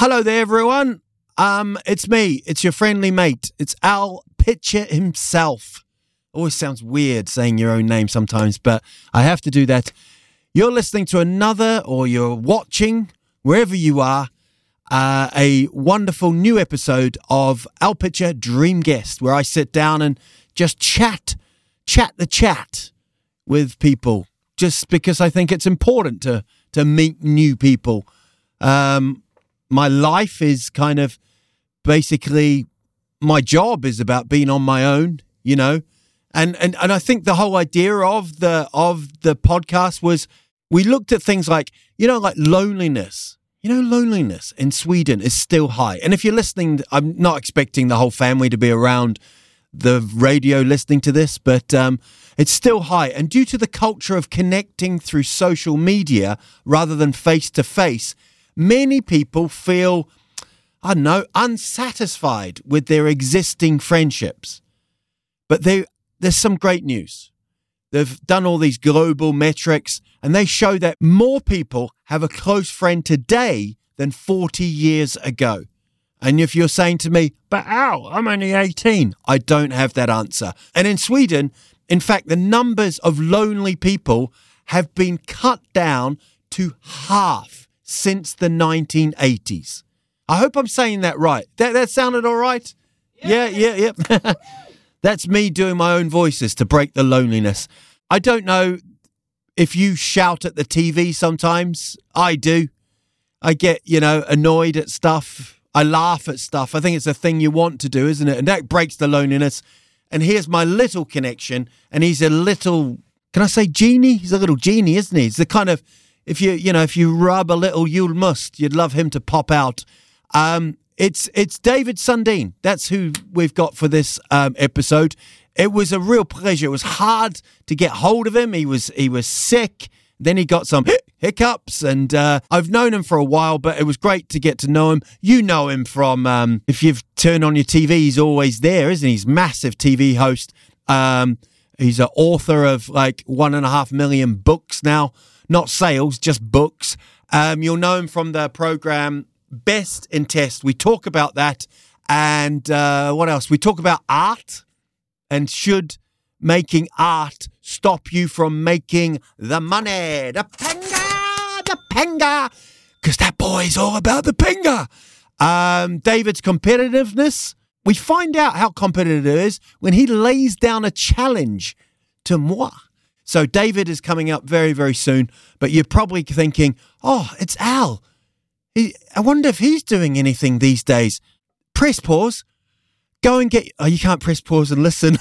Hello there, everyone. It's me. It's your friendly mate. It's Al Pitcher himself. Always sounds weird saying your own name sometimes, but I have to do that. You're listening to another, or you're watching, wherever you are, a wonderful new episode of Al Pitcher Dream Guest, where I sit down and just chat the chat with people, just because I think it's important to meet new people. My life is kind of basically, my job is about being on my own, you know, and I think the whole idea of the podcast was, we looked at things like, you know, like loneliness. You know, loneliness in Sweden is still high. And if you're listening, I'm not expecting the whole family to be around the radio listening to this, but it's still high. And due to the culture of connecting through social media rather than face-to-face, many people feel, I don't know, unsatisfied with their existing friendships. But there's some great news. They've done all these global metrics, and they show that more people have a close friend today than 40 years ago. And if you're saying to me, but Al, I'm only 18, I don't have that answer. And in Sweden, in fact, the numbers of lonely people have been cut down to half since the 1980s. I hope I'm saying that right. That sounded all right? Yeah. That's me doing my own voices to break the loneliness. I don't know if you shout at the TV sometimes. I do. I get, annoyed at stuff. I laugh at stuff. I think it's a thing you want to do, isn't it? And that breaks the loneliness. And here's my little connection. And he's a little, can I say genie? He's a little genie, isn't he? He's the kind of, if you rub a little Yule Must, you'd love him to pop out. It's David Sundin. That's who we've got for this episode. It was a real pleasure. It was hard to get hold of him. He was sick. Then he got some hiccups, and I've known him for a while, but it was great to get to know him. You know him from, if you've turned on your TV, he's always there, isn't he? He's a massive TV host. He's an author of like 1.5 million books now. Not sales, just books. You'll know him from the program Best in Test. We talk about that. And what else? We talk about art, and should making art stop you from making the money, the penga, because that boy's all about the penga. David's competitiveness. We find out how competitive it is when he lays down a challenge to moi. So David is coming up very, very soon, but you're probably thinking, oh, it's Al. I wonder if he's doing anything these days. Press pause. Go and get... Oh, you can't press pause and listen.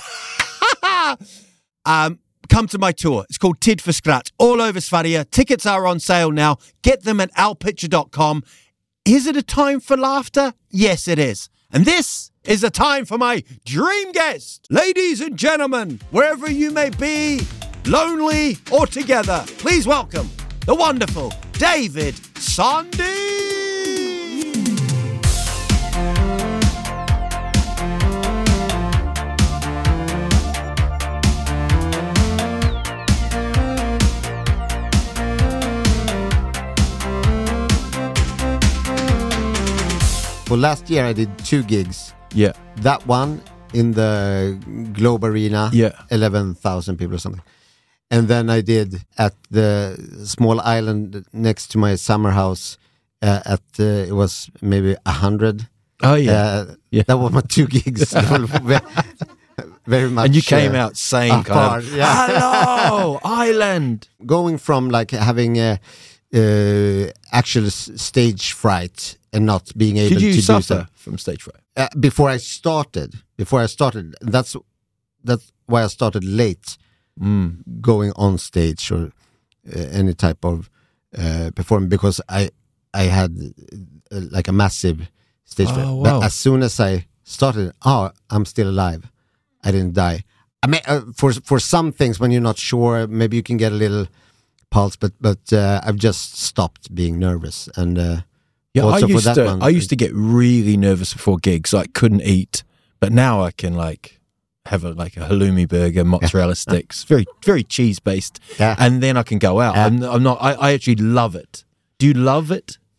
Come to my tour. It's called Tid for Skratt. All over Sverige. Tickets are on sale now. Get them at alpitcher.com. Is it a time for laughter? Yes, it is. And this is a time for my dream guest. Ladies and gentlemen, wherever you may be, lonely or together, please welcome the wonderful David Sundin. Well, last year I did 2 gigs. Yeah. That one in the Globe Arena. Yeah. 11,000 people or something. And then I did at the small island next to my summer house it was maybe 100. Oh, yeah. That was my 2 gigs. Very much. And you came out saying kind of, hello, island. Going from like having actual stage fright and not being able to do so. Did you suffer from stage fright? Before I started, that's why I started late. Going on stage or any type of performing, because I had like a massive stage fright. Wow. But as soon as I started, I'm still alive. I didn't die. I mean, for some things, when you're not sure, maybe you can get a little pulse, but I've just stopped being nervous. And I used to get really nervous before gigs. I couldn't eat, but now I can like have a halloumi burger, mozzarella sticks, very very cheese based, and then I can go out. I actually love it. Do you love it?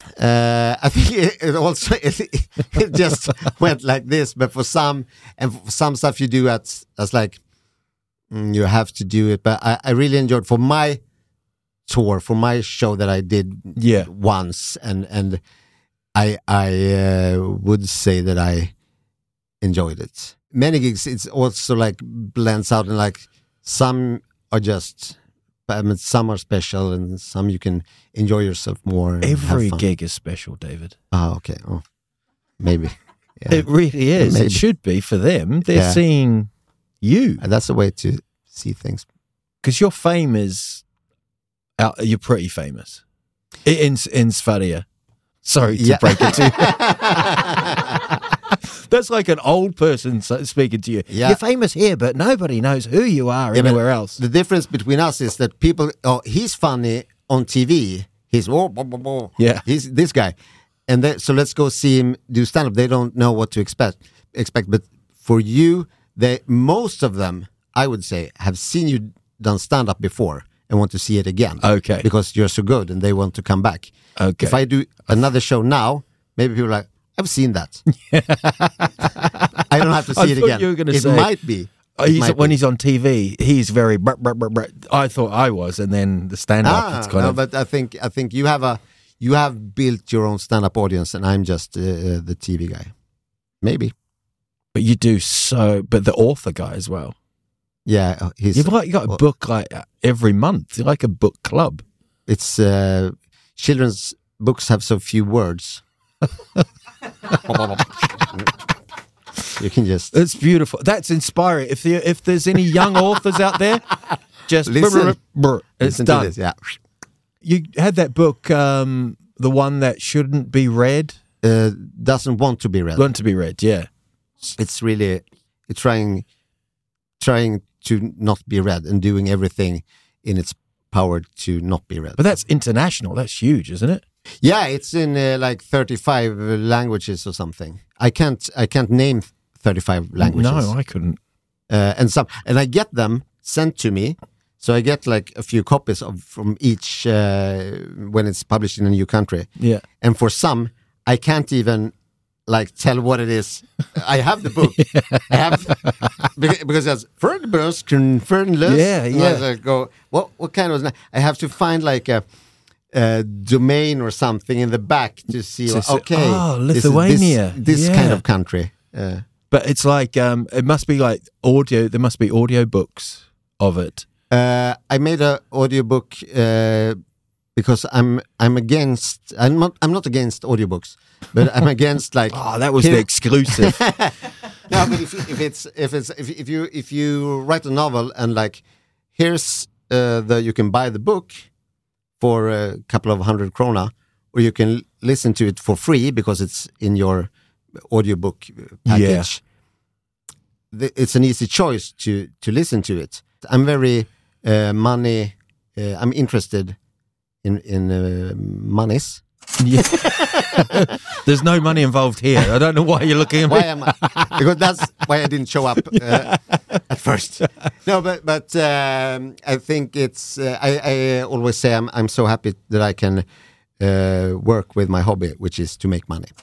I think it also it just went like this. But for some stuff you do as like you have to do it. But I really enjoyed for my tour, for my show that I did once, and I would say that I enjoyed it. Many gigs, it's also like blends out, and like some are just, some are special, and some you can enjoy yourself more. Every gig is special, David. Oh, okay. Oh, maybe. Yeah. It really is. Maybe. It should be for them. They're seeing you. And that's the way to see things. Because your fame is, you're pretty famous in Sverige. Sorry to break it to you. That's like an old person speaking to you. Yeah. You're famous here, but nobody knows who you are anywhere else. The difference between us is that people, he's funny on TV. He's, he's this guy. And so let's go see him do stand-up. They don't know what to expect. But for you, most of them, I would say, have seen you done stand-up before and want to see it again. Okay. Because you're so good and they want to come back. Okay. If I do another show now, maybe people are like, I've seen that. I don't have to see it again. You were gonna say, might be. When he's on TV, he's very. I thought I was, and then the stand-up. No, but I think you have built your own stand-up audience, and I'm just the TV guy. Maybe. But you do so. But the author guy as well. Yeah, you got a book like every month. You're like a book club. It's children's books have so few words. You can just. It's beautiful. That's inspiring. If there's any young authors out there, just listen. It's listen done. To this, yeah. You had that book, the one that shouldn't be read. Doesn't want to be read. Want to be read, yeah. It's really trying to not be read and doing everything in its power to not be read. But that's international. That's huge, isn't it? Yeah, it's in like 35 languages or something. I can't name 35 languages. No, I couldn't. And I get them sent to me. So I get like a few copies from each when it's published in a new country. Yeah. And for some, I can't even like tell what it is. I have the book. I have because it's Fernlös. Yeah, yeah. I go, what kind of? I have to find like a domain or something in the back to see. Lithuania. This kind of country. But it's like it must be like audio. There must be audio books of it. I made an audiobook because I'm against. I'm not against audiobooks, but I'm against like. That was the exclusive. No, but if you write a novel and like here's you can buy the book for a couple of 100 krona, or you can listen to it for free because it's in your audiobook package. Yeah. It's an easy choice to listen to it. I'm very money. I'm interested in monies. Yeah. There's no money involved here. I don't know why you're looking at me. Why am I? Because that's why I didn't show up at first. No, but I think it's. I always say I'm so happy that I can work with my hobby, which is to make money.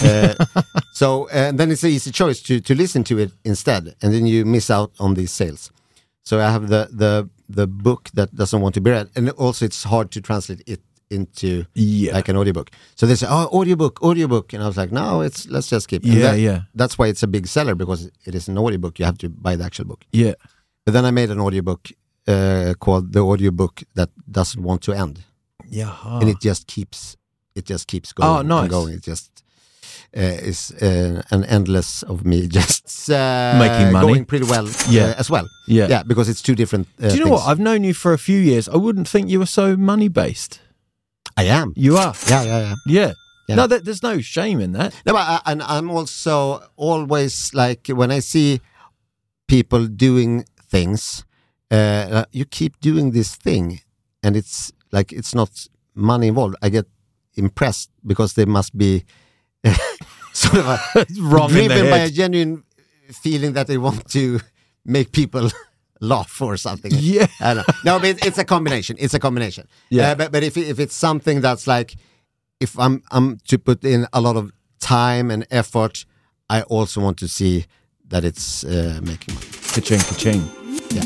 So then it's an easy choice to listen to it instead, and then you miss out on these sales. So I have the book that doesn't want to be read, and also it's hard to translate it into like an audiobook. So they say, audiobook, and I was like, no, let's just keep it. That's why it's a big seller, because it is an audiobook. You have to buy the actual book. Yeah. But then I made an audiobook called The Audiobook That Doesn't Want to End. Yeah. And it just keeps going. Oh, nice. And going. It just is an endless of me just making money, going pretty well as well. Yeah, because it's two different Do you know what? I've known you for a few years. I wouldn't think you were so money based. I am. You are. Yeah. No, there's no shame in that. No, but I'm also always like, when I see people doing things, you keep doing this thing, and it's like it's not money involved. I get impressed because they must be sort of wrong driven by a genuine feeling that they want to make people laugh or something. Yeah. I don't know. No, but it's a combination. Yeah. But if it's something that's like if I'm to put in a lot of time and effort, I also want to see that it's making money. Ka-ching, ka-ching. Yeah.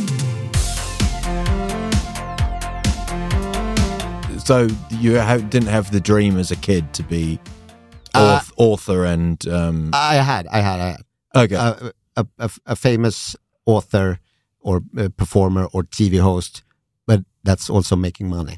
So you didn't have the dream as a kid to be author and... I had. Okay. A famous author or performer or TV host, but that's also making money.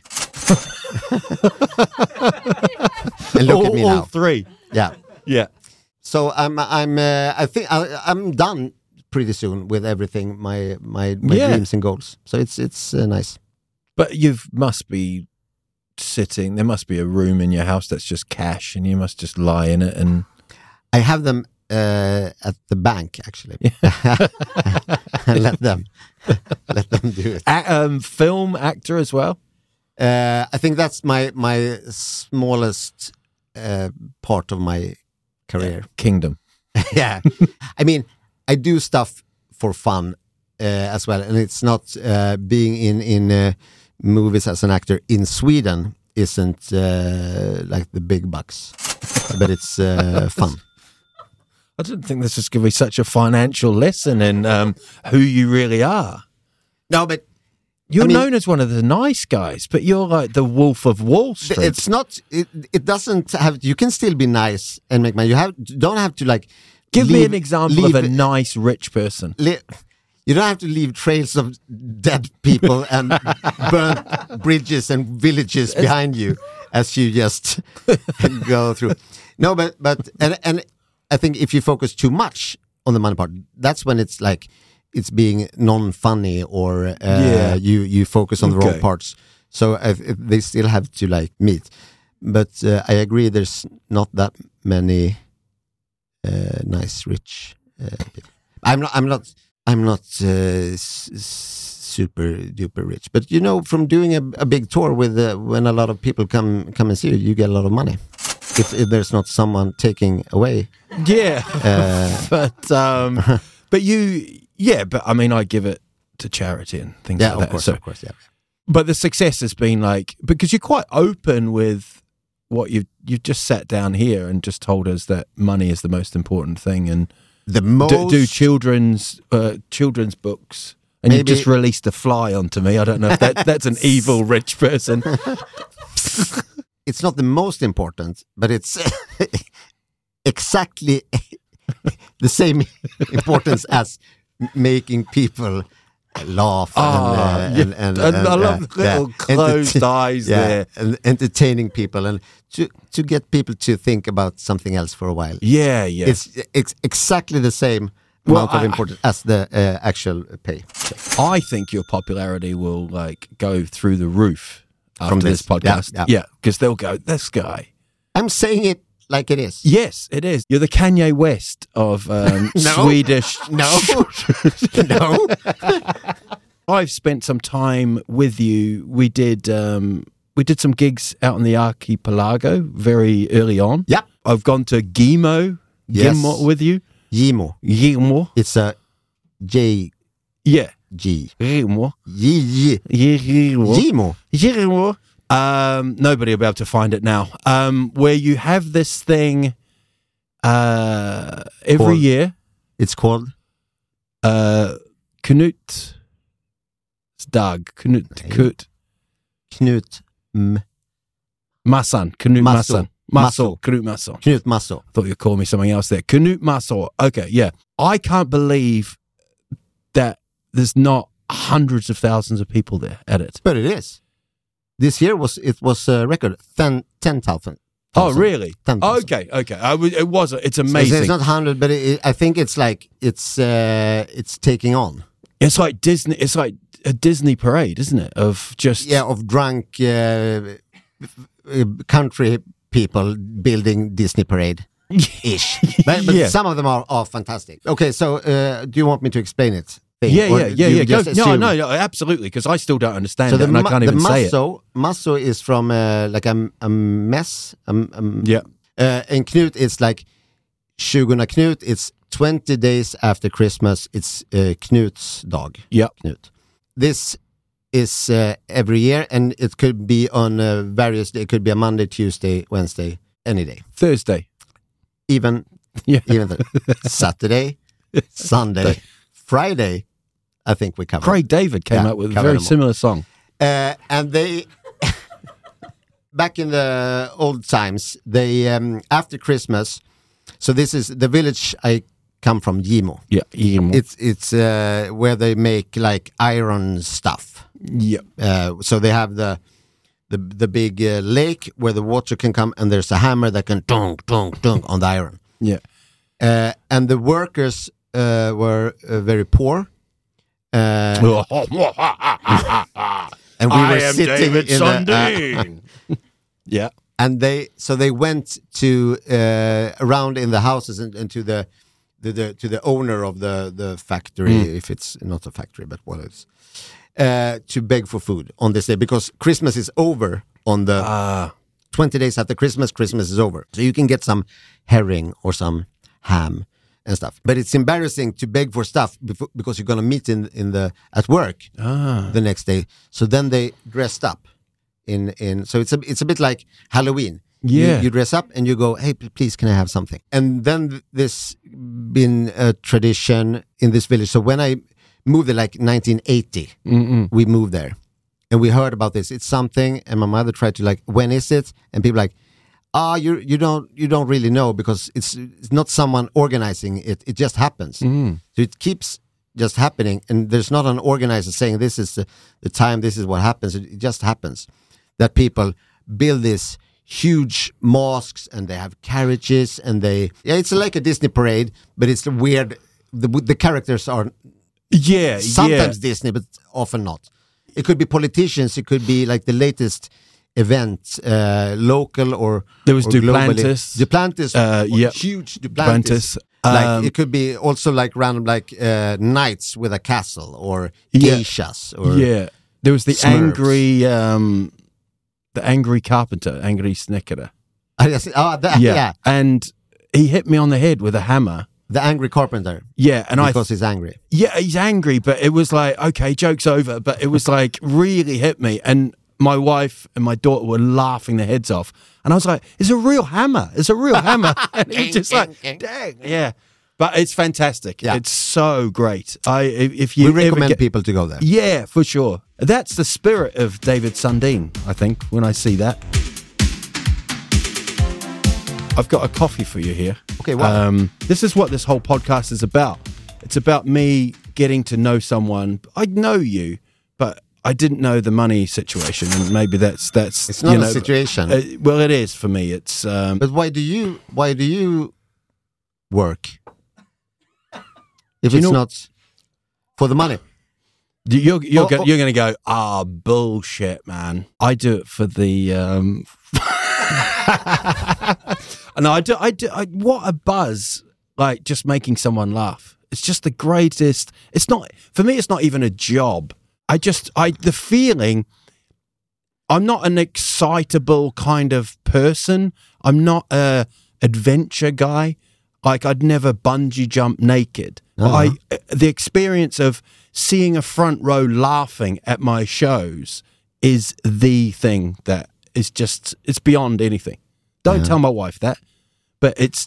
And look at me now. All three. Yeah. Yeah. So I think I'm done pretty soon with everything, my dreams and goals. So it's nice. But must be sitting. There must be a room in your house that's just cash, and you must just lie in it. And I have them at the bank actually. let them do it. Film actor as well. I think that's my smallest part of my career. Kingdom. Yeah. I mean, I do stuff for fun as well, and it's not being in movies as an actor in Sweden isn't like the big bucks, but it's fun. I didn't think this was going to be such a financial lesson in who you really are. No, but you're known as one of the nice guys, but you're like the Wolf of Wall Street. It's not. It doesn't have. You can still be nice and make money. Don't have to like. Give me an example of a nice rich person. You don't have to leave trails of dead people and burnt bridges and villages behind you as you just go through. No, but and I think if you focus too much on the money part, that's when it's like it's being non-funny or you focus on the wrong parts. So they still have to like meet. But I agree, there's not that many nice rich people. I'm not super duper rich, but you know, from doing a big tour with when a lot of people come and see you, you get a lot of money. If there's not someone taking away, but I mean, I give it to charity and things like that. Of course, yeah. But the success has been like, because you're quite open with what you've just sat down here and just told us that money is the most important thing, and do children's books, and you've just released a fly onto me. I don't know if that's an evil rich person. It's not the most important, but it's exactly the same importance as making people laugh and I love the little closed eyes there, and entertaining people and to get people to think about something else for a while. Yeah. It's exactly the same amount of importance as the actual pay. I think your popularity will like go through the roof after this podcast. Yeah, because they'll go, this guy. I'm saying it like it is. Yes, it is. You're the Kanye West of Swedish. No. I've spent some time with you. We did some gigs out in the archipelago very early on. Yep. I've gone to Gimo with you. Gimo. It's a J. Yeah. G. Gimo. Gimo. Nobody will be able to find it now. Where you have this thing every year. It's called Knut Dag. Knut Massan. Knut Massan. Knut Massan. Thought you'd call me something else there. Knut Massan. Okay, yeah. I can't believe that there's not hundreds of thousands of people there at it. But it is. This year was a record 10,000. Oh, really? 10,000. Okay. It's amazing. So it's not 100, but I think it's like it's taking on. It's like Disney. It's like a Disney parade, isn't it? Of drunk country people building Disney parade ish. but some of them are fantastic. Okay, so do you want me to explain it? Yeah. No, absolutely, because I still don't understand it, and I can't even say it. Masso is from like a mess. And Knut is like 20 Knut. It's 20 days after Christmas. It's Knut's dog. Yeah. Knut. This is every year, and it could be on various days. It could be a Monday, Tuesday, Wednesday, any day. Thursday. Even Saturday, Sunday, Friday. I think we covered. Craig David came out with a very similar song. And they, back in the old times, they after Christmas. So this is the village I come from, Gimo. Yeah, Gimo. It's where they make like iron stuff. Yeah. So they have the big lake where the water can come, and there's a hammer that can dunk on the iron. Yeah. And the workers were very poor. And we were sitting David in Sundin. Yeah. And they went to around in the houses and to the owner of the factory, if it's not a factory, but what it is, to beg for food on this day, because Christmas is over on the 20 days after Christmas. Christmas is over, so you can get some herring or some ham and stuff. But it's embarrassing to beg for stuff because you're going to meet at work the next day. So then they dressed up so it's a bit like Halloween. Yeah. You dress up and you go, hey, please, can I have something? And then this been a tradition in this village. So when I moved there, like 1980, we moved there and we heard about this. It's something, and my mother tried to like, when is it? And people like, you don't really know, because it's not someone organizing it. It just happens. So it keeps just happening, and there's not an organizer saying this is the time, this is what happens. It just happens that people build this huge mosques, and they have carriages, and it's like a Disney parade, but it's weird. The characters are sometimes Disney, but often not. It could be politicians. It could be like the latest event, local or there was Duplantis. Duplantis, huge Duplantis. Like it could be also like random, like knights with a castle or geishas. Or there was the Smurfs. angry carpenter, angry snickere. Yeah, and he hit me on the head with a hammer. The angry carpenter. Yeah, and because he's angry. Yeah, he's angry, but it was like, okay, joke's over. But it was like really hit me, and my wife and my daughter were laughing their heads off. And I was like, it's a real hammer. It's a real hammer. And it was just like, dang. Yeah. But it's fantastic. Yeah. It's so great. We recommend people to go there. Yeah, for sure. That's the spirit of David Sundin, I think, when I see that. I've got a coffee for you here. Okay, wow. This is what this whole podcast is about. It's about me getting to know someone. I know you, but I didn't know the money situation, and maybe that's it's not a situation. Well, it is for me. It's but why do you work if it's not for the money? You're going to go, bullshit, man. I do it for the. No, I do. What a buzz! Like just making someone laugh. It's just the greatest. It's not for me. It's not even a job. The feeling, I'm not an excitable kind of person. I'm not a adventure guy. Like I'd never bungee jump naked. Uh-huh. The experience of seeing a front row laughing at my shows is the thing that is just, it's beyond anything. Don't tell my wife that, but it's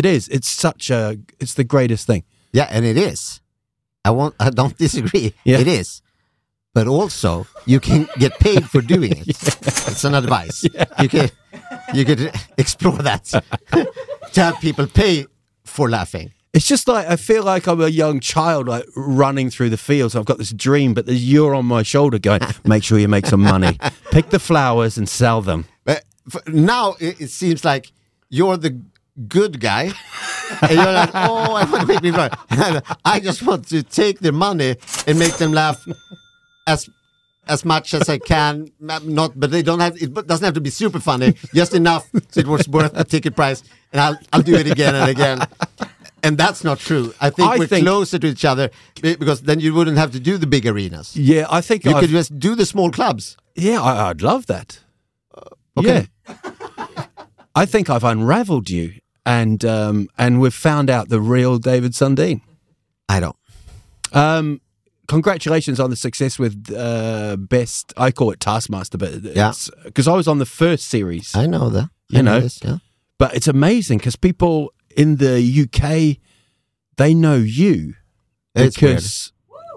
the greatest thing. Yeah, and it is. I don't disagree. Yeah. It is. But also, you can get paid for doing it. It's an advice. Yeah. You could explore that to have people pay for laughing. It's just like I feel like I'm a young child, like running through the fields. I've got this dream, but you're on my shoulder, going, "Make sure you make some money. Pick the flowers and sell them." But now it seems like you're the good guy, and you're like, "Oh, I want to make people laugh. I just want to take their money and make them laugh." As much as I can, but they don't have. It doesn't have to be super funny, just enough so it was worth the ticket price. And I'll do it again and again. And that's not true. I think we're closer to each other because then you wouldn't have to do the big arenas. Yeah, I think you could just do the small clubs. Yeah, I'd love that. Okay. Yeah. I think I've unraveled you, and we've found out the real David Sundin. I don't. congratulations on the success with Best. I call it Taskmaster, but Yeah. it's because I was on the first series. I know that. You know. this, yeah. But it's amazing because people in the UK, they know you It's because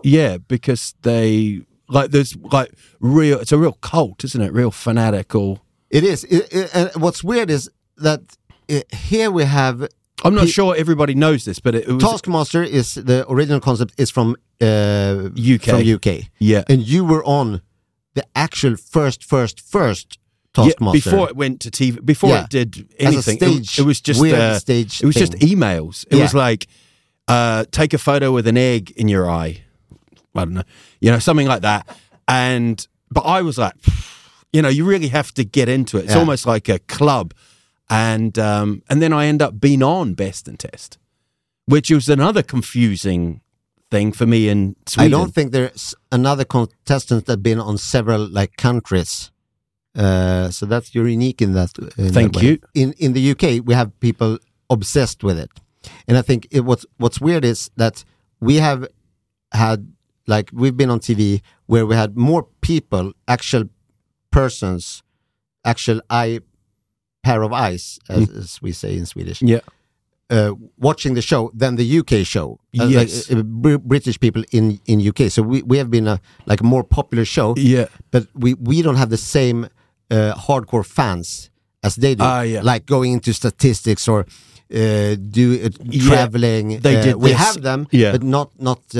they like there's like real. It's a real cult, isn't it? Real fanatical. It is. And what's weird is that here we have I'm not sure everybody knows this, but it was Taskmaster is the original concept is from UK. From UK. Yeah. And you were on the actual first Taskmaster. Before it went to TV, before it did anything, stage, it was just weird stage it was just thing. emails. It was like take a photo with an egg in your eye. I don't know, something like that. But I was like, you really have to get into it. It's almost like a club. And then I end up being on Best and Test, which was another confusing thing for me in Sweden. I don't think there's another contestant that's been on several countries. So that's you're unique in that. Thank you. In the UK, we have people obsessed with it, and I think what's weird is that we have had we've been on TV where we had more people, actual persons, actual pair of eyes, as we say in Swedish. Yeah. Watching the show than the UK show. Yes. British people in UK. So we have been a more popular show. Yeah. But we don't have the same hardcore fans as they do. Yeah. Like going into statistics or traveling. They did. We have them, but not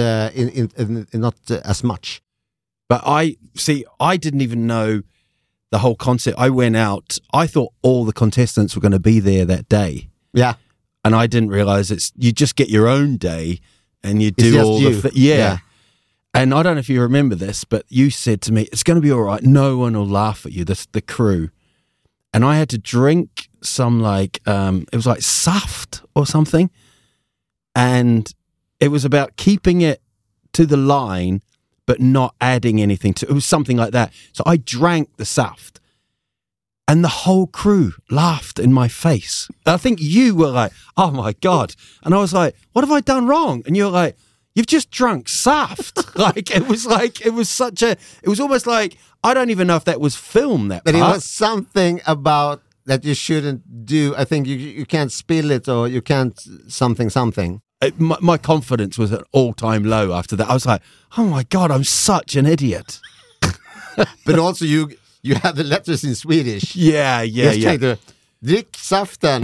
as much. But I didn't even know the whole concept. I went out. I thought all the contestants were going to be there that day. Yeah. And I didn't realize you just get your own day and you do all the yeah. And I don't know if you remember this, but you said to me, it's going to be all right. No one will laugh at you. The crew. And I had to drink some it was like Saft or something. And it was about keeping it to the line, but not adding anything to it. It was something like that. So I drank the Saft. And the whole crew laughed in my face. I think you were like, oh my God. And I was like, what have I done wrong? And you were like, you've just drunk Saft. It was almost like, I don't even know if that was film that But part. it was something about that you shouldn't do. I think you can't spill it or you can't something. My confidence was at all-time low after that. I was like, oh my God, I'm such an idiot. But also you have the letters in Swedish. Yeah. Drick saften.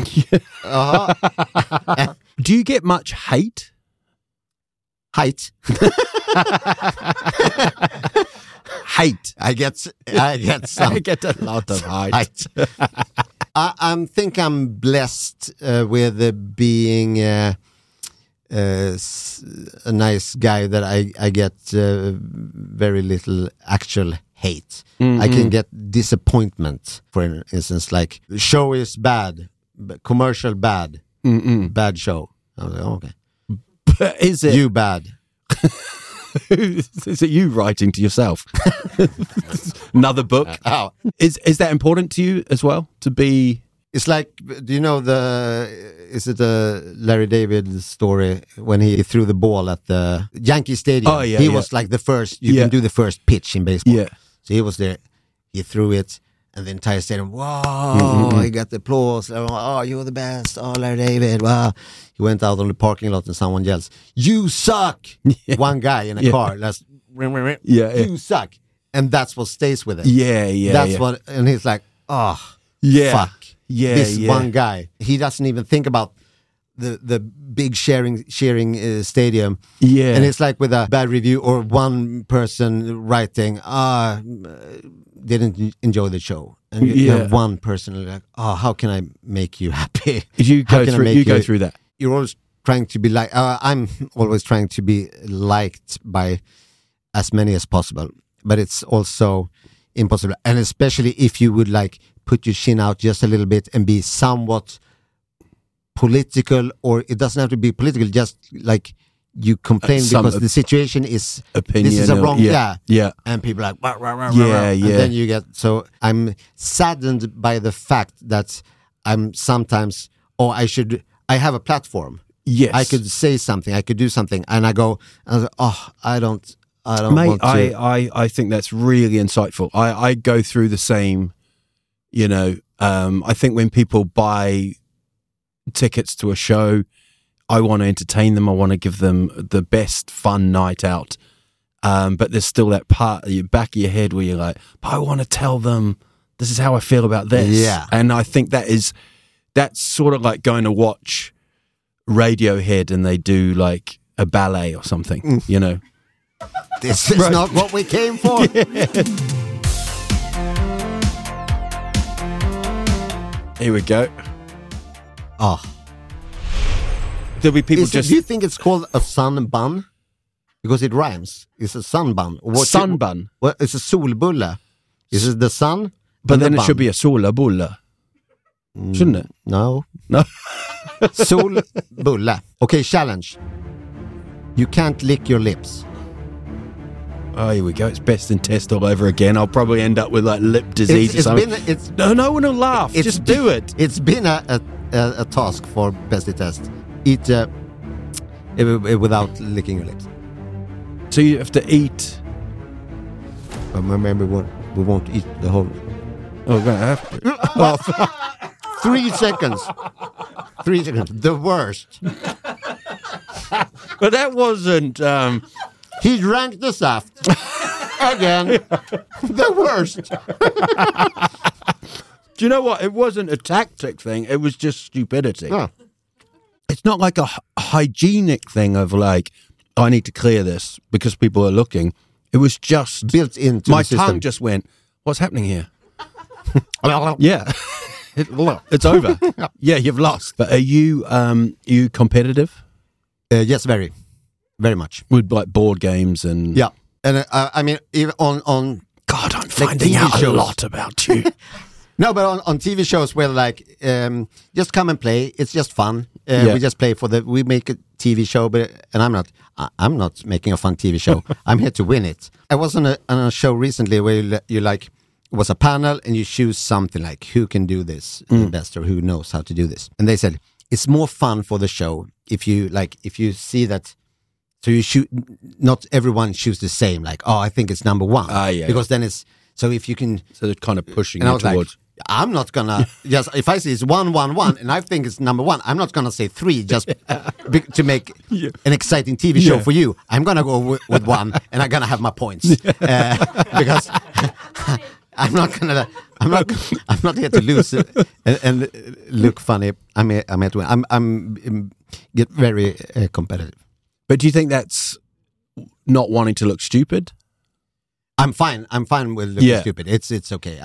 Do you get much hate? Height. Hate. I get some. I get a lot of hate. I think I'm blessed with being a nice guy that I get very little actual hate. Mm-hmm. I can get disappointment, for instance, like the show is bad, commercial bad, bad show. I was like, okay. But is it you bad? Is it you writing to yourself? Another book? Oh. Is that important to you as well? To be? It's like, do you know is it the Larry David story when he threw the ball at the Yankee Stadium? Oh, yeah. He was like the first, you can do the first pitch in baseball. Yeah. So he was there, he threw it, and the entire stadium, wow, he got the applause. Oh, you're the best. Oh, Larry David, wow. He went out on the parking lot and someone yells, you suck. Yeah. One guy in a car, that's, you suck. And that's what stays with it. Yeah. That's what, and he's like, oh, fuck. Yeah, this one guy. He doesn't even think about the big sharing stadium. Yeah. And it's like with a bad review or one person writing, didn't enjoy the show. And you have one person like, how can I make you happy? You go through that. You're always trying to be like, I'm always trying to be liked by as many as possible. But it's also impossible. And especially if you would put your chin out just a little bit and be somewhat political, or it doesn't have to be political, just you complain because the situation is opinion. This is a wrong, yeah. And people are like, rah, yeah. And then you get, so I'm saddened by the fact that I'm sometimes, I have a platform. Yes. I could say something, I could do something, and I go, I I don't Mate, want to. I think that's really insightful. I go through the same, you know, I think when people buy tickets to a show, I want to entertain them. I want to give them the best fun night out. But there's still that part at the back of your head where you're like, but I want to tell them this is how I feel about this. Yeah. And I think that's sort of like going to watch Radiohead and they do like a ballet or something, you know. This is not what we came for. Here we go. Oh. There'll be people Do you think it's called a sun bun? Because it rhymes. It's a sun bun. Sun bun? Well, it's a solbulle. Is it the sun? But then it bun? should be a solabulle. Shouldn't it? No. No. Solbulle. Okay, challenge. You can't lick your lips. Oh, here we go. It's best in test all over again. I'll probably end up with like lip disease or something. No one will laugh. Just do it. It's been a task for Best in Test. Eat without licking your lips. So you have to eat. But maybe we won't eat the whole. Oh, we're going to have to. 3 seconds. 3 seconds. The worst. But that wasn't. He drank the saft. Again. The worst. Do you know what? It wasn't a tactic thing. It was just stupidity. Oh. It's not like a hygienic thing of like, I need to clear this because people are looking. It was just built into my the system. tongue just went, what's happening here? Yeah. It's over. Yeah, you've lost. But are you competitive? Yes, very. Very much. With like board games and... Yeah. And I mean, even on God, I'm finding out a lot about you. No, but on TV shows where like, just come and play. It's just fun. We just play we make a TV show, and I'm not making a fun TV show. I'm here to win it. I was on a show recently where you like, it was a panel and you choose something like who can do this the best or who knows how to do this. And they said, it's more fun for the show if you see that. So you shoot, not everyone shoots the same, like, oh, I think it's number one. Because then it's, so if you can. So they're kind of pushing you towards. Like, I'm not gonna just if I see it's 1, 1, 1, and I think it's number one. I'm not gonna say 3 just to make an exciting TV show for you. I'm gonna go with 1, and I'm gonna have my points because I'm not here to lose and look funny. I'm here to win. I'm get very competitive. But do you think that's not wanting to look stupid? I'm fine with looking stupid. It's okay.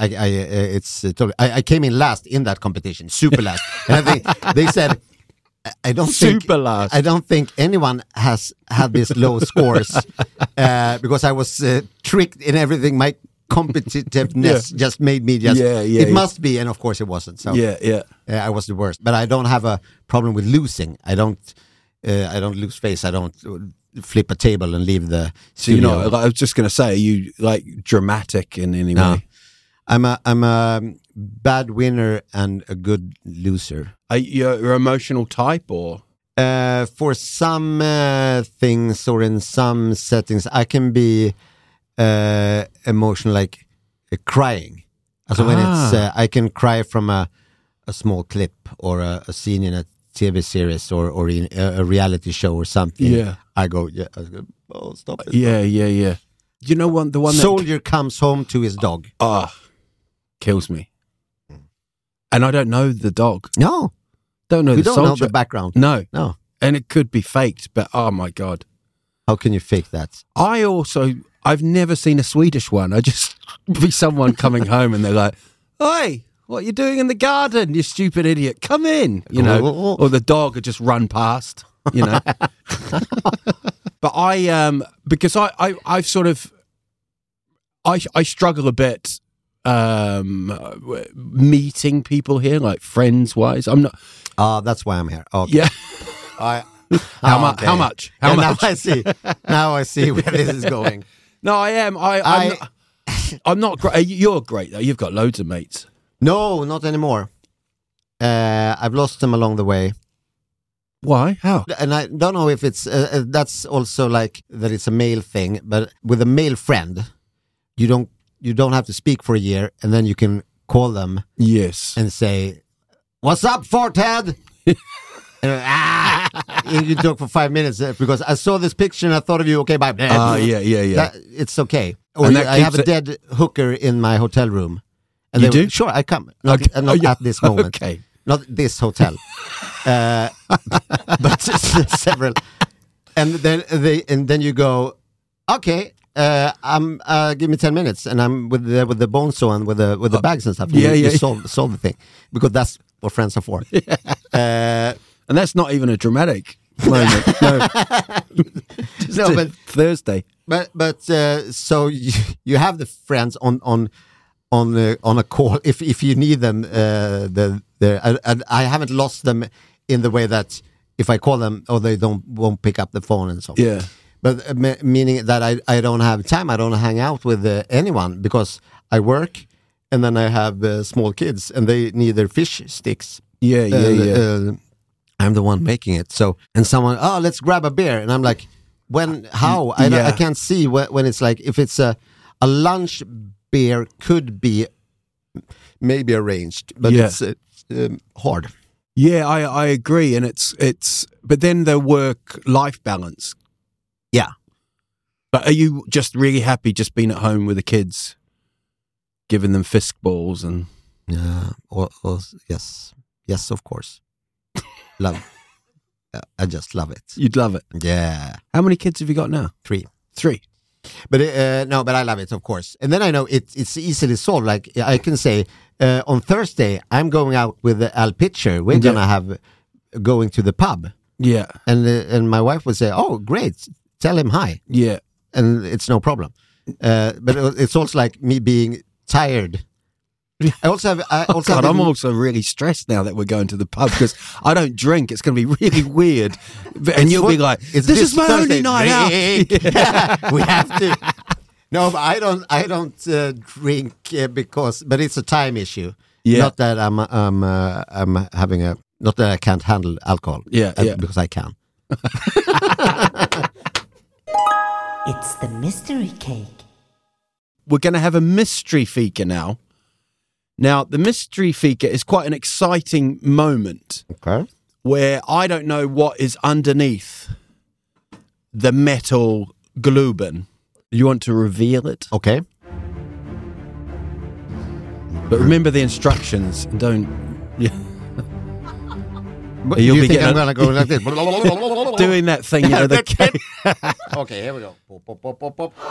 I came in last in that competition, super last. And I think they said I don't think anyone has had these low scores because I was tricked in everything. My competitiveness just made me it must be, and of course it wasn't. So I was the worst. But I don't have a problem with losing. I don't lose face. I don't flip a table and leave the studio. So I was just going to say, are you like dramatic in any way? I'm a bad winner and a good loser. Are you an emotional type or? For some things or in some settings, I can be emotional, like crying. So when it's, I can cry from a small clip or a scene in a TV series or in a reality show or something. Yeah. I go, oh, stop it. Yeah. You know the one Soldier comes home to his dog. Kills me. And I don't know the dog. No. Don't know we the don't soldier. know the background. No. And it could be faked, but oh my God. How can you fake that? I've never seen a Swedish one. I just be someone coming home and they're like, "Oi, what are you doing in the garden, you stupid idiot? Come in," you know, or the dog would just run past, you know. But because I've sort of, I struggle a bit meeting people here, like friends wise. I'm not. That's why I'm here. Okay. Yeah. How much? Now I see where this is going. No, I am. I'm not great. You're great though. You've got loads of mates. No, not anymore. I've lost them along the way. Why? How? And I don't know if it's that's also like that it's a male thing, but with a male friend, you don't have to speak for a year, and then you can call them Yes. and say, "What's up, Farthead?" And you talk for 5 minutes because I saw this picture and I thought of you. Okay, bye. Yeah. It's okay. Or And that I have a keeps dead hooker in my hotel room. And You they do? were, sure, I come. Not, Okay. not Oh, yeah. at this moment. Okay. Not this hotel. But several. And then you go, okay, give me 10 minutes, and I'm with the bone saw and with the bags and stuff. You solve the thing, because that's what friends are for. And that's not even a dramatic moment. No. No, but Thursday. but so you have the friends on a call if you need them. And I haven't lost them in the way that if I call them, they won't pick up the phone and so on. Yeah. But meaning that I don't have time. I don't hang out with anyone because I work, and then I have small kids, and they need their fish sticks. Yeah. I'm the one making it. So, and someone, let's grab a beer, and I'm like, when? How? I can't see when it's like, if it's a lunch beer could be maybe arranged, but it's hard. Yeah, I agree, and it's but then the work-life balance. Yeah. But are you just really happy just being at home with the kids, giving them fist balls and? Or yes, of course. Love. I just love it. You'd love it. Yeah. How many kids have you got now? 3. 3. But no, but I love it, of course. And then I know it's easily solved. Like I can say, on Thursday I'm going out with Al Pitcher. We're gonna have going to the pub. Yeah. And my wife would say, "Oh, great! Tell him hi." Yeah. And it's no problem. But it's also like me being tired. I'm also really stressed now that we're going to the pub because I don't drink. It's going to be really weird. And you'll be like, "This is my Thursday. only night out." Yeah, we have to. No, but I don't drink but it's a time issue. Yeah. Not that I'm having not that I can't handle alcohol. Yeah. Because I can. It's the mystery cake. We're going to have a mystery fika now. Now, the mystery fika is quite an exciting moment Okay. where I don't know what is underneath the metal Globen. You want to reveal it? Okay. But remember the instructions and don't... Yeah. But You'll you be think I'm getting gonna go like this? doing that thing, the cake. Okay, here we go. Pop, pop, pop, pop, pop.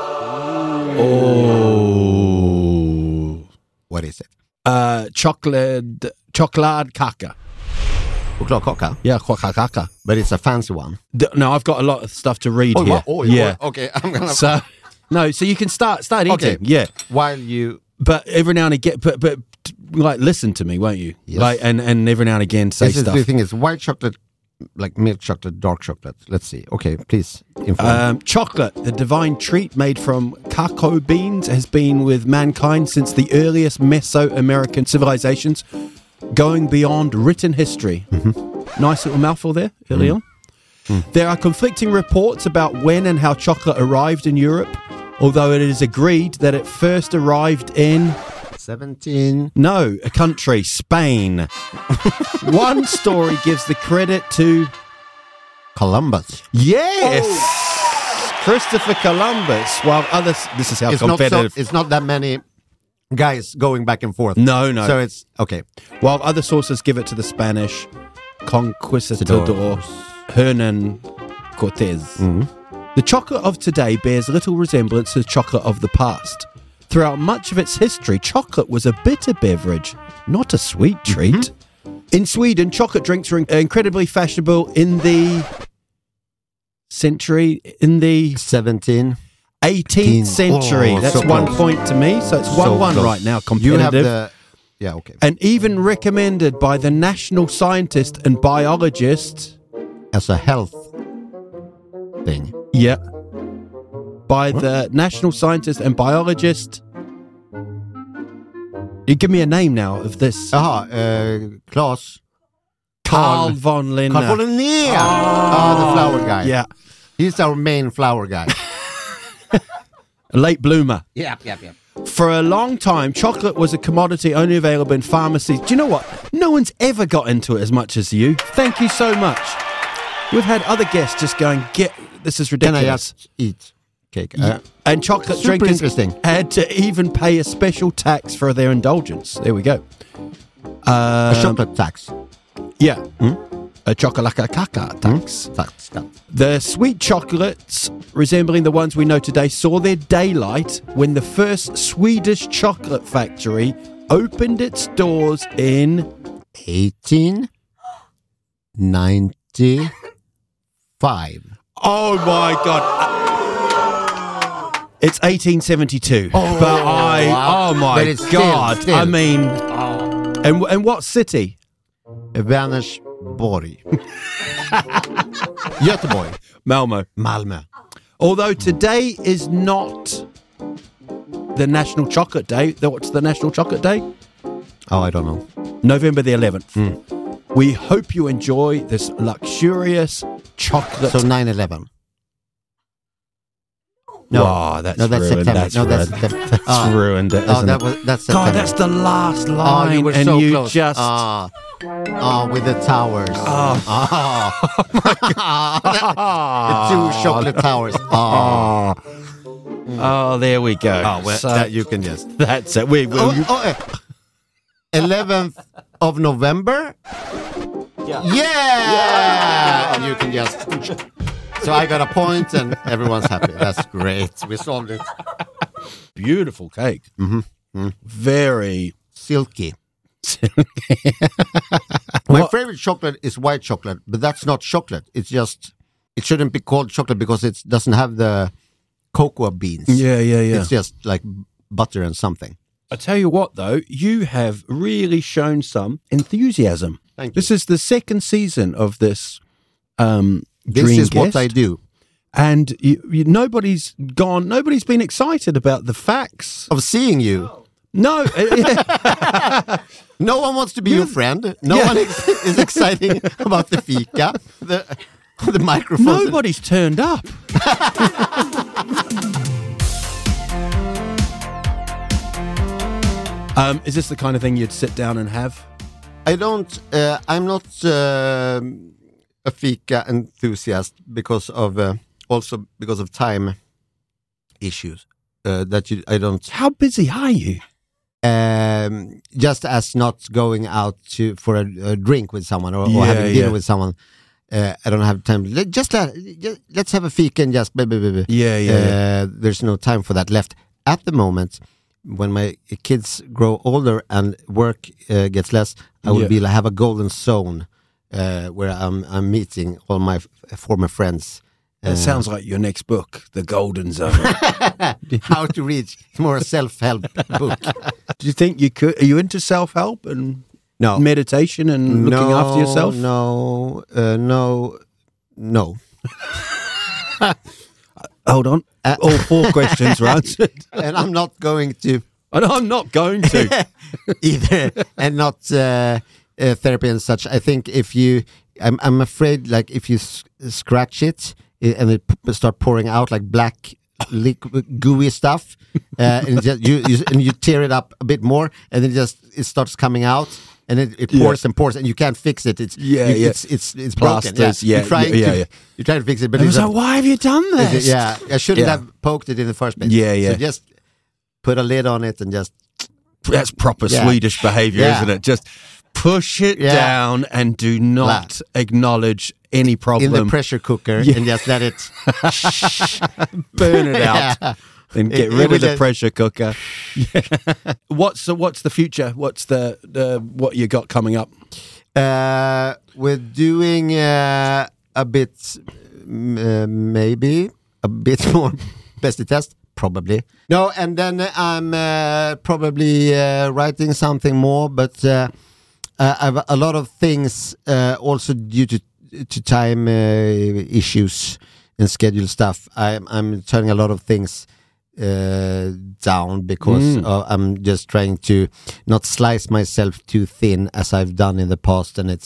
Oh. What is it? Chocolate kaka. Chokladkaka. Yeah, kaka. But it's a fancy one. No, I've got a lot of stuff to read here. Yeah. Okay, I'm gonna. So you can start eating. Okay. Yeah. While you. But every now and again, but like listen to me, won't you? Yes. Like and every now and again say stuff. The thing is white chocolate, like milk chocolate, dark chocolate. Let's see. Okay, please inform. Chocolate, the divine treat made from cacao beans, has been with mankind since the earliest Mesoamerican civilizations, going beyond written history. Mm-hmm. Nice little mouthful there, early on. There are conflicting reports about when and how chocolate arrived in Europe, although it is agreed that it first arrived in... 17. No, a country, Spain. One story gives the credit to... Columbus. Yes! Christopher Columbus, while others... This is how competitive... It's not that many guys going back and forth. No. So it's... Okay. While other sources give it to the Spanish conquistador Hernan Cortez. Mm-hmm. The chocolate of today bears little resemblance to the chocolate of the past. Throughout much of its history, chocolate was a bitter beverage, not a sweet treat. Mm-hmm. In Sweden, chocolate drinks were incredibly fashionable in the 17. 18th century. That's so 1 close. point to me, so it's 1-1 close. right now, You competitive. have yeah, okay. And even recommended by the national scientist and biologist. As a health thing. Yeah. By the national scientist and biologist. You give me a name now of this. Klaus. Carl von Linné. Carl von Linné. The flower guy. Yeah. He's our main flower guy. A late bloomer. Yeah. For a long time, chocolate was a commodity only available in pharmacies. Do you know what? No one's ever got into it as much as you. Thank you so much. We've had other guests just going, this is Can ridiculous. I just eat cake? And chocolate Super drinkers interesting. had to even pay a special tax for their indulgence. There we go. A chocolate tax. Yeah. A chocolate-caca tax. Tax. The sweet chocolates, resembling the ones we know today, saw their daylight when the first Swedish chocolate factory opened its doors in 1895. Oh my God. It's 1872. But wow. oh my But it's God. still. I mean, and what city? Vänersborg. Göteborg. Malmo. Malmö. Although today is not the National Chocolate Day. What's the National Chocolate Day? Oh, I don't know. November the 11th. We hope you enjoy this luxurious chocolate. So 9/11. Wow, that's ruined. September. That's No, that's ruined. September. That's ruined it, Oh, isn't it? that's September. God, that's the last line. you were and so you close. just... with the towers. The two chocolate towers. Oh, there we go. So, that you can just. that's it. 11th of November? Yeah! And you can just... So I got a point and everyone's happy. That's great. We solved it. Beautiful cake. Very... Silky. My favorite chocolate is white chocolate, but that's not chocolate. It's just... It shouldn't be called chocolate because it doesn't have the cocoa beans. Yeah. It's just like butter and something. I tell you what, though, you have really shown some enthusiasm. Thank you. This is the second season of this This Dream is what Guest. I do. And nobody's been excited about the facts. Of seeing you. No. No one wants to be your friend. No one is excited about the fika, the microphone. Nobody's turned up. Is this the kind of thing you'd sit down and have? I don't. I'm not a fika enthusiast because of also because of time issues. I don't. How busy are you? Just as not going out for a drink with someone or having dinner with someone. I don't have time. Let's have a fika and just. Yeah. There's no time for that left at the moment. When my kids grow older and work gets less, I will have a golden zone where I'm meeting all my former friends. That sounds like your next book, The Golden Zone. How to reach. It's more a self-help book. Do you think you could? Are you into self-help and No. meditation and looking after yourself? No. Hold on. All 4 questions were answered. And I'm not going to And I'm not going to. either, and not therapy and such. I think I'm afraid, like if you scratch it and it start pouring out like black, gooey stuff, and you tear it up a bit more, and then it starts coming out, and it pours and pours, and you can't fix it. It's broken. Plasters, You're trying to fix it, but It was it's like, why have you done this? I shouldn't have poked it in the first place. Yeah. So just put a lid on it and just. That's proper Swedish behavior, isn't it? Just push it down and do not acknowledge any problem. In the pressure cooker and just let it burn it out. Yeah. Then get rid of the pressure cooker. What's the future? What's the what you got coming up? We're doing a bit, maybe a bit more best test, probably. No, and then I'm probably writing something more, but I have a lot of things also due to time issues and schedule stuff. I'm turning a lot of things down because I'm just trying to not slice myself too thin as I've done in the past, and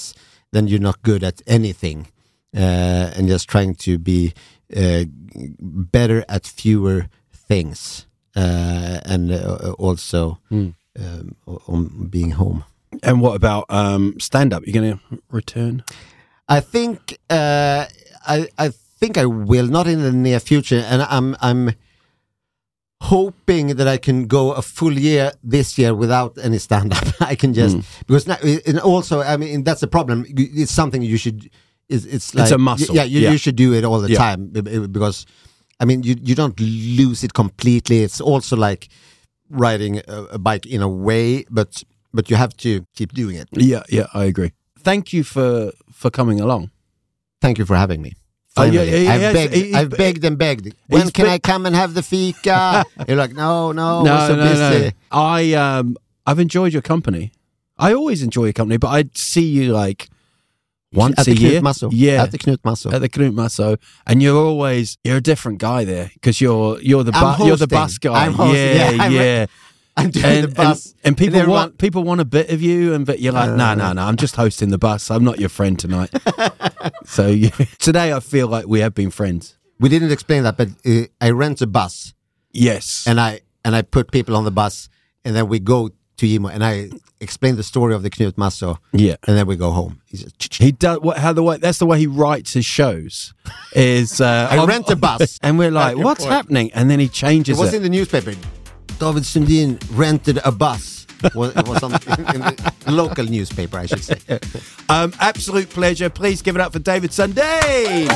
then you're not good at anything, and just trying to be better at fewer things, and also on being home. And what about stand-up? You're going to return? I think I think I will, not in the near future, and I'm hoping that I can go a full year this year without any stand-up. I can just because now, and also, I mean, that's a problem. It's something you should. It's like, a muscle. Yeah, you should do it all the time, because I mean, you don't lose it completely. It's also like riding a bike in a way, but you have to keep doing it. Yeah, I agree. Thank you for coming along. Thank you for having me. Finally. I've begged and begged. When can I come and have the fika? You're like, no, we're so busy. No. I've enjoyed your company. I always enjoy your company, but I'd see you like once a year. Yeah, at the Knut Masso. At the Knut Masso, and you're a different guy there because you're the bus guy. I'm hosting. Yeah. I'm doing the bus, and people want a bit of you, but you're like, no. I'm just hosting the bus. I'm not your friend tonight. So today I feel like we have been friends. We didn't explain that, but I rent a bus. Yes, and I put people on the bus, and then we go to Imo, and I explain the story of the Knut Masso. Yeah, and then we go home. He does that's the way he writes his shows. Is I rent a bus, and we're like, what's happening? And then he changes. It was in the newspaper. David Sundin rented a bus. It was in the local newspaper, I should say. Absolute pleasure. Please give it up for David Sundin.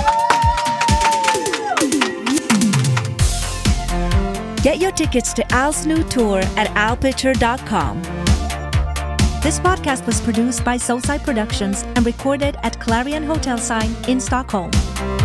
Get your tickets to Al's new tour at alpitcher.com. This podcast was produced by Soulside Productions and recorded at Clarion Hotel Sign in Stockholm.